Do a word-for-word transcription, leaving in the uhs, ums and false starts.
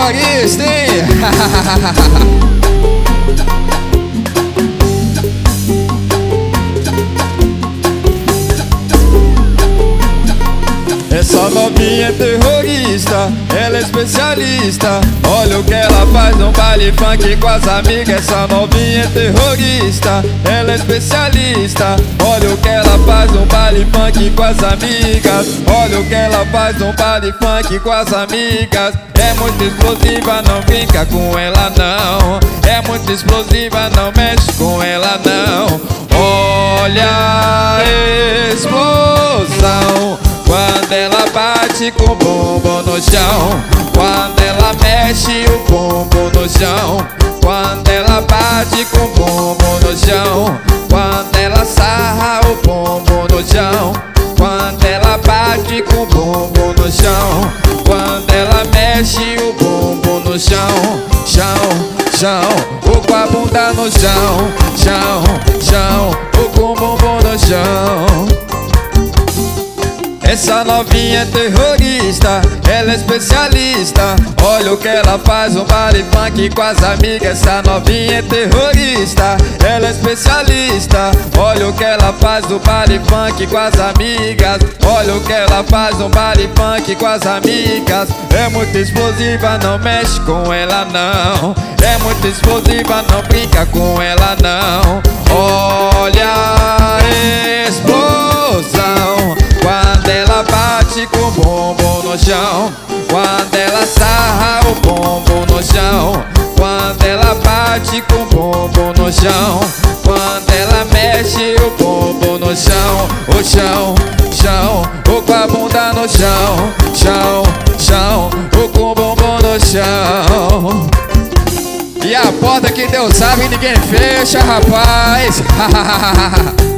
terrorista, hein? Essa novinha é terrorista, ela é especialista. Olha o que ela faz no baile funk com as amigas. Essa novinha é terrorista, ela é especialista. Olha o que ela faz no baile funk com as amigas. Olha o que ela faz no baile funk com as amigas. É muito explosiva, não brinca com ela não. É muito explosiva, não mexe com ela não. Olha a explosão quando ela bate com o bumbum no chão. Quando ela mexe o bumbum no chão. Quando ela bate com o bumbum no chão. Quando ela sarra o bumbum no chão. Quando ela bate com o bumbum no chão. Quando ela mexe o bumbum no chão. Chão, chão, o com a bunda no chão. Chão, chão, o com o bumbum no chão. Essa novinha é terrorista, ela é especialista. Olha o que ela faz no baile funk com as amigas. Essa novinha é terrorista, ela é especialista. Olha o que ela faz no baile funk com as amigas. Olha o que ela faz no baile funk com as amigas. É muito explosiva, não mexe com ela não. É muito explosiva, não brinca com ela não. Olha a explosão quando ela bate com o bumbum no chão. Quando ela sarra o bumbum no chão. Quando ela bate com o bumbum no chão. Quando ela mexe o bumbum no chão. O chão, chão, o com a bunda no chão. Chão, chão, o com o bumbum no chão. E a porta que Deus abre ninguém fecha, rapaz.